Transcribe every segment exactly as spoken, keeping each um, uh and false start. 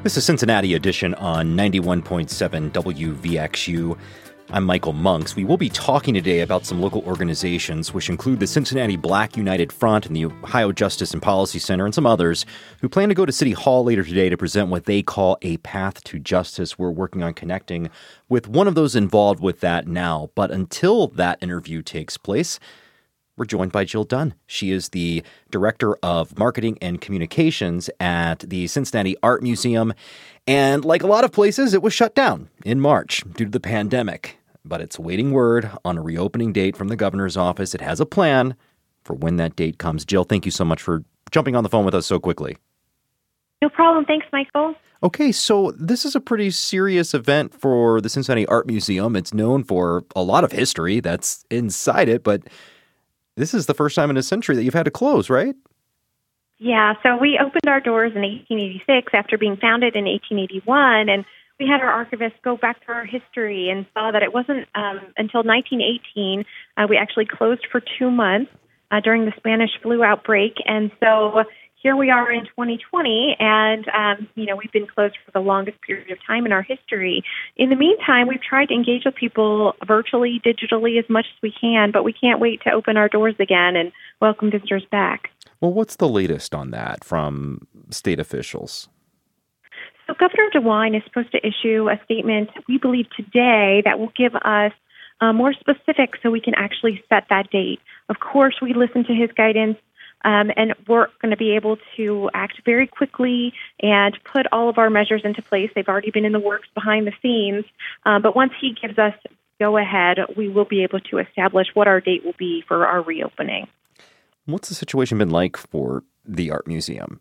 This is Cincinnati Edition on ninety-one point seven W V X U. I'm Michael Monks. We will be talking today about some local organizations, which include the Cincinnati Black United Front and the Ohio Justice and Policy Center and some others, who plan to go to City Hall later today to present what they call a path to justice. We're working on connecting with one of those involved with that now. But until that interview takes place, we're joined by Jill Dunn. She is the Director of Marketing and Communications at the Cincinnati Art Museum. And like a lot of places, it was shut down in March due to the pandemic. But it's awaiting word on a reopening date from the governor's office. It has a plan for when that date comes. Jill, thank you so much for jumping on the phone with us so quickly. No problem. Thanks, Michael. Okay, so this is a pretty serious event for the Cincinnati Art Museum. It's known for a lot of history that's inside it, but this is the first time in a century that you've had to close, right? Yeah, so we opened our doors in eighteen eighty-six after being founded in eighteen eighty-one, and we had our archivists go back to our history and saw that it wasn't um, until nineteen eighteen uh, we actually closed for two months uh, during the Spanish flu outbreak. And so here we are in twenty twenty, and um, you know we've been closed for the longest period of time in our history. In the meantime, we've tried to engage with people virtually, digitally, as much as we can, but we can't wait to open our doors again and welcome visitors back. Well, what's the latest on that from state officials? So Governor DeWine is supposed to issue a statement, we believe today, that will give us uh, more specifics so we can actually set that date. Of course, we listen to his guidance, um, and we're going to be able to act very quickly and put all of our measures into place. They've already been in the works behind the scenes, uh, but once he gives us go ahead, we will be able to establish what our date will be for our reopening. What's the situation been like for the Art Museum?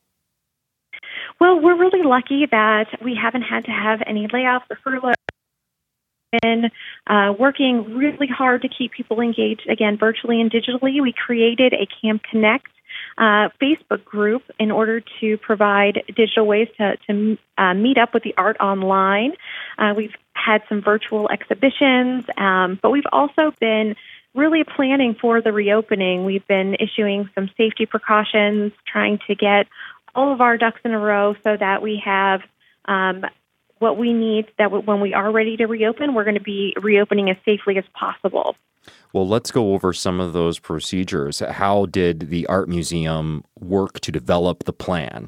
Well, we're really lucky that we haven't had to have any layoffs or furloughs. We've been uh, working really hard to keep people engaged, again, virtually and digitally. We created a Camp Connect uh, Facebook group in order to provide digital ways to, to uh, meet up with the art online. Uh, we've had some virtual exhibitions, um, but we've also been really planning for the reopening. We've been issuing some safety precautions, trying to get all of our ducks in a row so that we have um, what we need, that when we are ready to reopen, we're going to be reopening as safely as possible. Well, let's go over some of those procedures. How did the Art Museum work to develop the plan?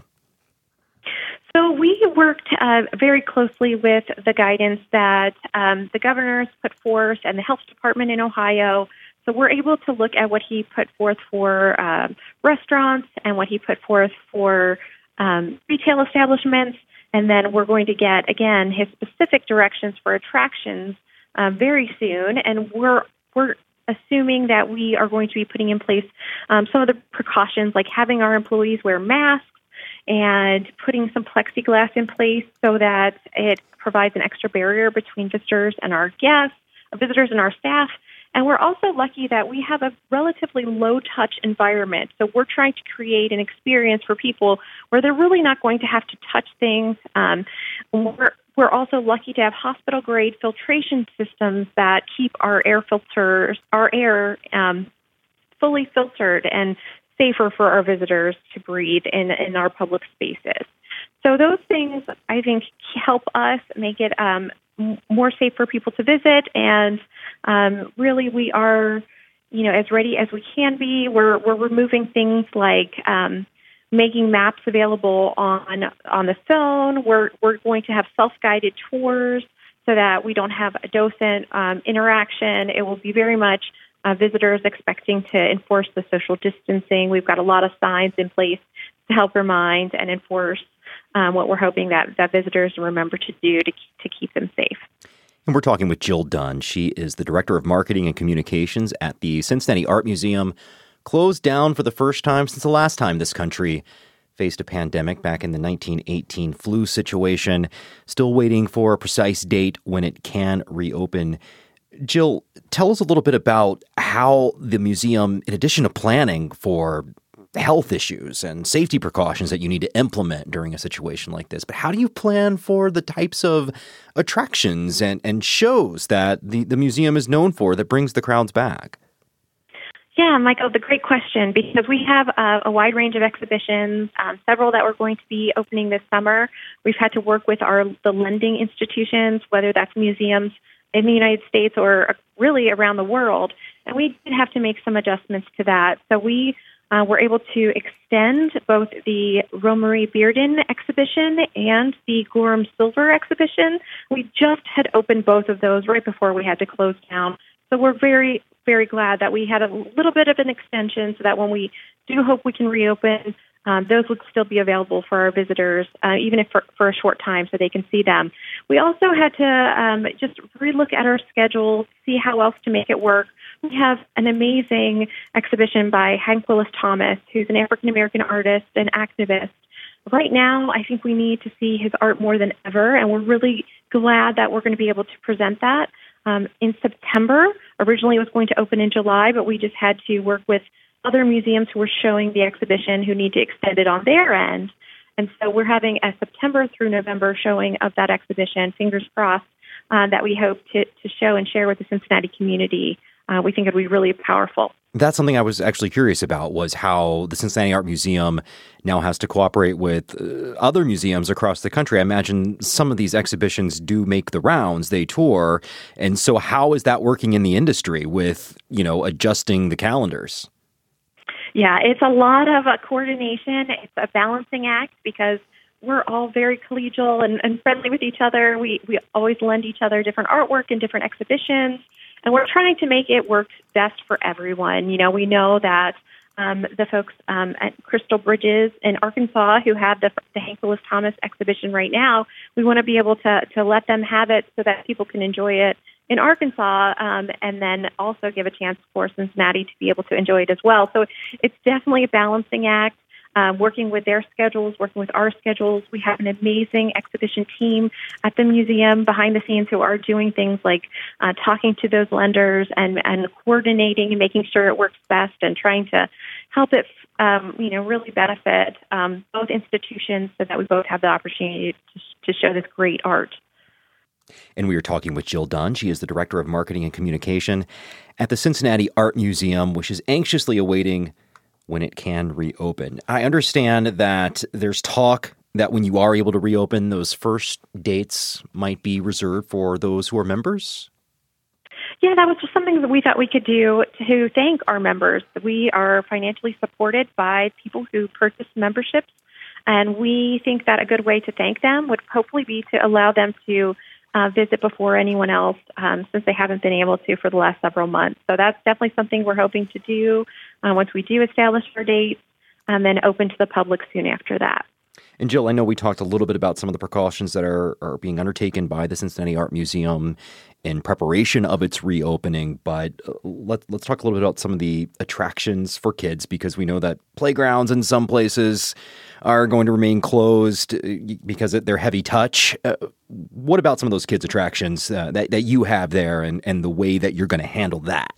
So we worked uh, very closely with the guidance that um, the governor's put forth and the health department in Ohio. So we're able to look at what he put forth for uh, restaurants and what he put forth for um, retail establishments. And then we're going to get, again, his specific directions for attractions uh, very soon. And we're we're assuming that we are going to be putting in place um, some of the precautions, like having our employees wear masks and putting some plexiglass in place so that it provides an extra barrier between visitors and our guests, visitors and our staff. And we're also lucky that we have a relatively low-touch environment. So we're trying to create an experience for people where they're really not going to have to touch things. Um, we're, we're also lucky to have hospital-grade filtration systems that keep our air filters, our air um, fully filtered and safer for our visitors to breathe in, in our public spaces. So those things, I think, help us make it um, m- more safe for people to visit. And um, really, we are, you know, as ready as we can be. We're we're removing things like um, making maps available on on the phone. We're we're going to have self-guided tours so that we don't have a docent um, interaction. It will be very much Uh, visitors expecting to enforce the social distancing. We've got a lot of signs in place to help remind and enforce um, what we're hoping that, that visitors remember to do to, to keep them safe. And we're talking with Jill Dunn. She is the Director of Marketing and Communications at the Cincinnati Art Museum, closed down for the first time since the last time this country faced a pandemic back in the nineteen eighteen flu situation. Still waiting for a precise date when it can reopen. Jill, tell us a little bit about how the museum, in addition to planning for health issues and safety precautions that you need to implement during a situation like this, but how do you plan for the types of attractions and, and shows that the, the museum is known for that brings the crowds back? Yeah, Michael, the great question, because we have a, a wide range of exhibitions, um, several that we're going to be opening this summer. We've had to work with our the lending institutions, whether that's museums in the United States or really around the world, and we did have to make some adjustments to that. So we uh, were able to extend both the Romery Bearden exhibition and the Gorham Silver exhibition. We just had opened both of those right before we had to close down. So we're very, very glad that we had a little bit of an extension so that when we do hope we can reopen, um, those would still be available for our visitors, uh, even if for, for a short time so they can see them. We also had to um, just relook at our schedule, see how else to make it work. We have an amazing exhibition by Hank Willis Thomas, who's an African-American artist and activist. Right now, I think we need to see his art more than ever, and we're really glad that we're going to be able to present that. Um, in September. Originally it was going to open in July, but we just had to work with other museums who were showing the exhibition who need to extend it on their end. And so we're having a September through November showing of that exhibition, fingers crossed, uh, that we hope to, to show and share with the Cincinnati community. Uh, we think it would be really powerful. That's something I was actually curious about, was how the Cincinnati Art Museum now has to cooperate with uh, other museums across the country. I imagine some of these exhibitions do make the rounds, they tour. And so how is that working in the industry with, you know, adjusting the calendars? Yeah, it's a lot of uh, coordination. It's a balancing act because we're all very collegial and, and friendly with each other. We, we always lend each other different artwork and different exhibitions. And we're trying to make it work best for everyone. You know, we know that um, the folks um, at Crystal Bridges in Arkansas who have the, the Hank Willis Thomas exhibition right now, we want to be able to, to let them have it so that people can enjoy it in Arkansas, um, and then also give a chance for Cincinnati to be able to enjoy it as well. So it's definitely a balancing act. Uh, working with their schedules, working with our schedules. We have an amazing exhibition team at the museum behind the scenes who are doing things like uh, talking to those lenders and, and coordinating and making sure it works best and trying to help it, um, you know, really benefit um, both institutions so that we both have the opportunity to, to show this great art. And we are talking with Jill Dunn. She is the Director of Marketing and Communication at the Cincinnati Art Museum, which is anxiously awaiting when it can reopen. I understand that there's talk that when you are able to reopen, those first dates might be reserved for those who are members? Yeah, that was just something that we thought we could do to thank our members. We are financially supported by people who purchase memberships, and we think that a good way to thank them would hopefully be to allow them to Uh, visit before anyone else, um, since they haven't been able to for the last several months. So that's definitely something we're hoping to do uh, once we do establish our dates, and then open to the public soon after that. And Jill, I know we talked a little bit about some of the precautions that are, are being undertaken by the Cincinnati Art Museum in preparation of its reopening, but let, let's talk a little bit about some of the attractions for kids, because we know that playgrounds in some places are going to remain closed because they're heavy touch. Uh, what about some of those kids' attractions uh, that, that you have there, and, and the way that you're going to handle that?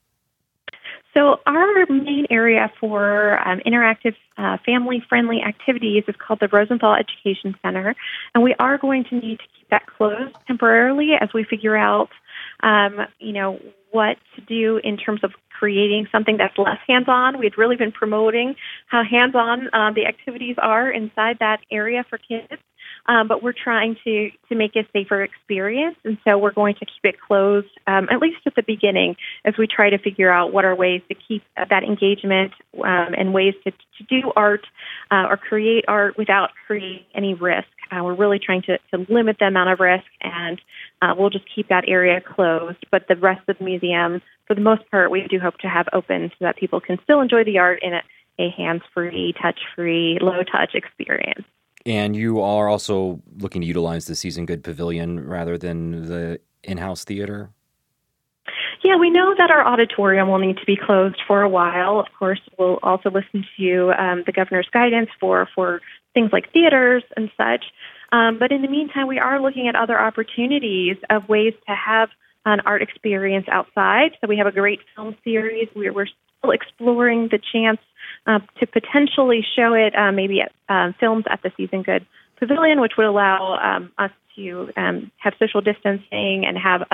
So our main area for um, interactive, uh, family-friendly activities is called the Rosenthal Education Center, and we are going to need to keep that closed temporarily as we figure out, um, you know, what to do in terms of creating something that's less hands-on. We've really been promoting how hands-on uh, the activities are inside that area for kids. Um, but we're trying to, to make a safer experience, and so we're going to keep it closed, um, at least at the beginning, as we try to figure out what are ways to keep that engagement um, and ways to, to do art uh, or create art without creating any risk. Uh, we're really trying to, to limit the amount of risk, and uh, we'll just keep that area closed. But the rest of the museum, for the most part, we do hope to have open so that people can still enjoy the art in a, a hands-free, touch-free, low-touch experience. And you are also looking to utilize the Season Good Pavilion rather than the in-house theater? Yeah, we know that our auditorium will need to be closed for a while. Of course, we'll also listen to um, the governor's guidance for, for things like theaters and such. Um, but in the meantime, we are looking at other opportunities of ways to have an art experience outside. So we have a great film series. We're, we're still exploring the chance Uh, to potentially show it uh, maybe at um, films at the Season Good Pavilion, which would allow um, us to um, have social distancing and have a,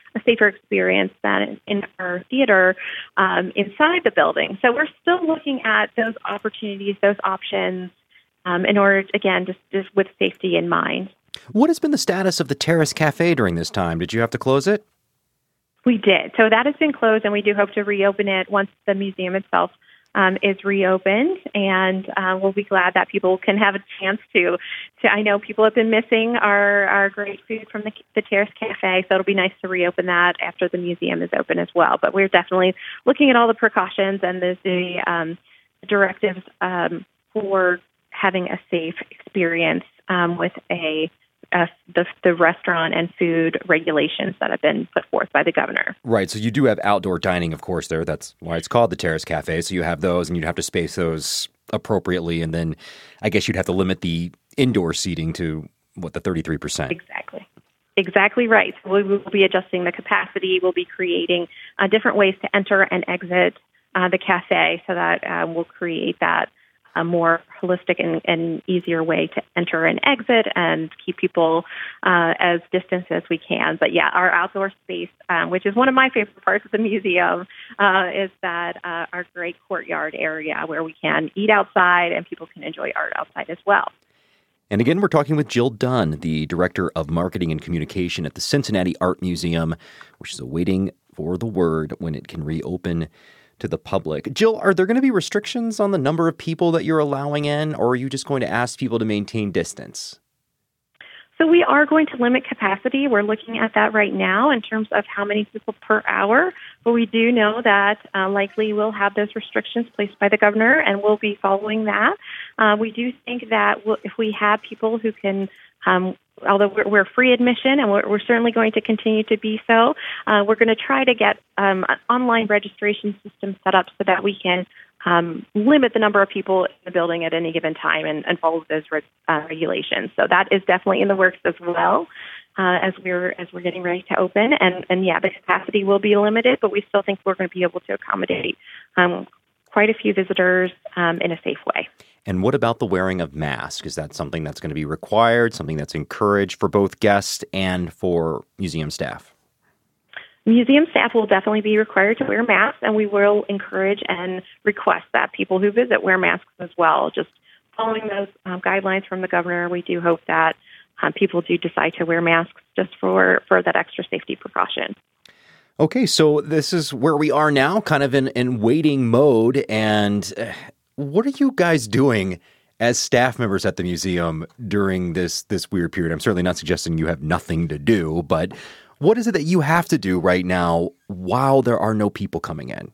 a safer experience than in our theater um, inside the building. So we're still looking at those opportunities, those options, um, in order, to, again, just, just with safety in mind. What has been the status of the Terrace Cafe during this time? Did you have to close it? We did. So that has been closed, and we do hope to reopen it once the museum itself um, is reopened. And uh, we'll be glad that people can have a chance to. to I know people have been missing our, our great food from the, the Terrace Cafe, so it'll be nice to reopen that after the museum is open as well. But we're definitely looking at all the precautions and the, the um, directives um, for having a safe experience um, with a Uh, the, the restaurant and food regulations that have been put forth by the governor. Right. So you do have outdoor dining, of course, there. That's why it's called the Terrace Cafe. So you have those, and you'd have to space those appropriately. And then I guess you'd have to limit the indoor seating to, what, the thirty-three percent? Exactly. Exactly right. So we will be adjusting the capacity. We'll be creating uh, different ways to enter and exit uh, the cafe so that uh, we'll create that a more holistic and, and easier way to enter and exit and keep people uh, as distant as we can. But yeah, our outdoor space, um, which is one of my favorite parts of the museum, uh, is that uh, our great courtyard area where we can eat outside and people can enjoy art outside as well. And again, we're talking with Jill Dunn, the Director of Marketing and Communication at the Cincinnati Art Museum, which is awaiting for the word when it can reopen to the public. Jill, are there going to be restrictions on the number of people that you're allowing in, or are you just going to ask people to maintain distance? So we are going to limit capacity. We're looking at that right now in terms of how many people per hour, but we do know that uh, likely we'll have those restrictions placed by the governor, and we'll be following that. Uh, we do think that we'll, if we have people who can um, although we're, we're free admission, and we're, we're certainly going to continue to be so, uh, we're going to try to get um, an online registration system set up so that we can um, limit the number of people in the building at any given time and, and follow those re- uh, regulations. So that is definitely in the works as well uh, as we're as we're getting ready to open. And, and yeah, the capacity will be limited, but we still think we're going to be able to accommodate um, quite a few visitors um, in a safe way. And what about the wearing of masks? Is that something that's going to be required, something that's encouraged for both guests and for museum staff? Museum staff will definitely be required to wear masks, and we will encourage and request that people who visit wear masks as well. Just following those um, guidelines from the governor, we do hope that um, people do decide to wear masks just for, for that extra safety precaution. Okay, so this is where we are now, kind of in, in waiting mode, and uh, what are you guys doing as staff members at the museum during this this weird period? I'm certainly not suggesting you have nothing to do, but what is it that you have to do right now while there are no people coming in?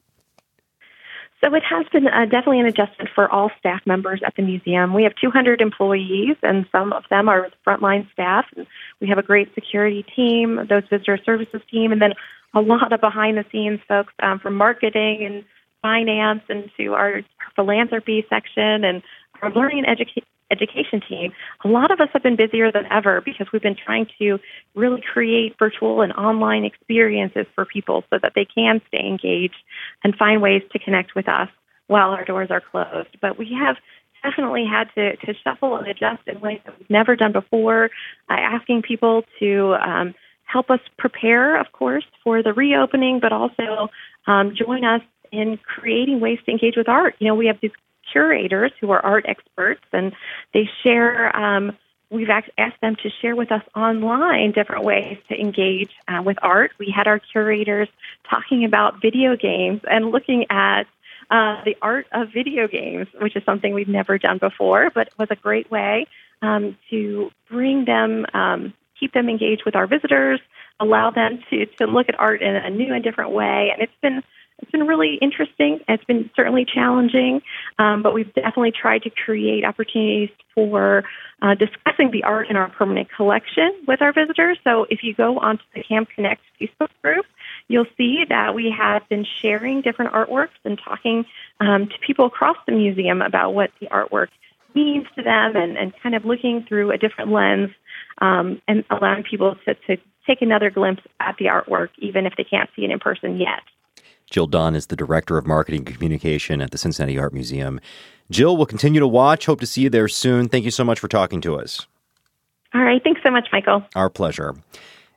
So it has been uh, definitely an adjustment for all staff members at the museum. We have two hundred employees, and some of them are frontline staff. We have a great security team, those visitor services team, and then a lot of behind-the-scenes folks um, from marketing and finance and to our philanthropy section and our learning and educa- education team. A lot of us have been busier than ever because we've been trying to really create virtual and online experiences for people so that they can stay engaged and find ways to connect with us while our doors are closed. But we have definitely had to, to shuffle and adjust in ways that we've never done before, uh, asking people to um, help us prepare, of course, for the reopening, but also um, join us in creating ways to engage with art. You know, we have these curators who are art experts, and they share, um, we've asked them to share with us online different ways to engage uh, with art. We had our curators talking about video games and looking at uh, the art of video games, which is something we've never done before, but was a great way um, to bring them, um, keep them engaged with our visitors, allow them to, to look at art in a new and different way. And it's been It's been really interesting. It's been certainly challenging, um, but we've definitely tried to create opportunities for uh, discussing the art in our permanent collection with our visitors. So if you go onto the Camp Connect Facebook group, you'll see that we have been sharing different artworks and talking um, to people across the museum about what the artwork means to them and, and kind of looking through a different lens um, and allowing people to, to take another glimpse at the artwork, even if they can't see it in person yet. Jill Dunn is the Director of Marketing and Communication at the Cincinnati Art Museum. Jill, we'll continue to watch. Hope to see you there soon. Thank you so much for talking to us. All right. Thanks so much, Michael. Our pleasure.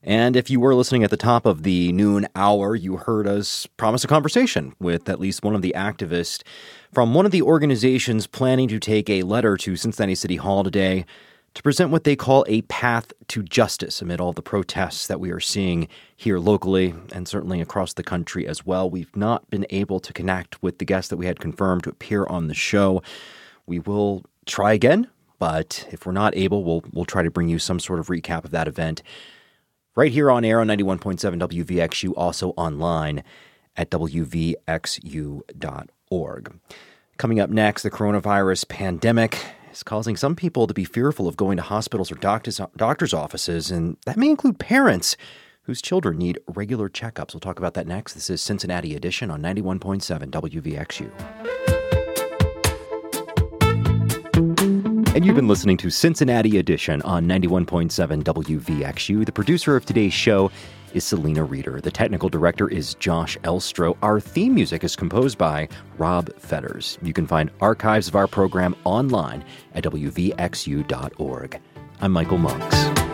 And if you were listening at the top of the noon hour, you heard us promise a conversation with at least one of the activists from one of the organizations planning to take a letter to Cincinnati City Hall today to present what they call a path to justice amid all the protests that we are seeing here locally and certainly across the country as well. We've not been able to connect with the guests that we had confirmed to appear on the show. We will try again, but if we're not able, we'll we'll try to bring you some sort of recap of that event right here on air on ninety-one point seven W V X U, also online at W V X U dot org. Coming up next, the coronavirus pandemic is causing some people to be fearful of going to hospitals or doctors, doctor's offices, and that may include parents whose children need regular checkups. We'll talk about that next. This is Cincinnati Edition on ninety-one point seven W V X U. And you've been listening to Cincinnati Edition on ninety-one point seven W V X U. The producer of today's show is Selena Reeder. The technical director is Josh Elstro. Our theme music is composed by Rob Fetters. You can find archives of our program online at W V X U dot org. I'm Michael Monks.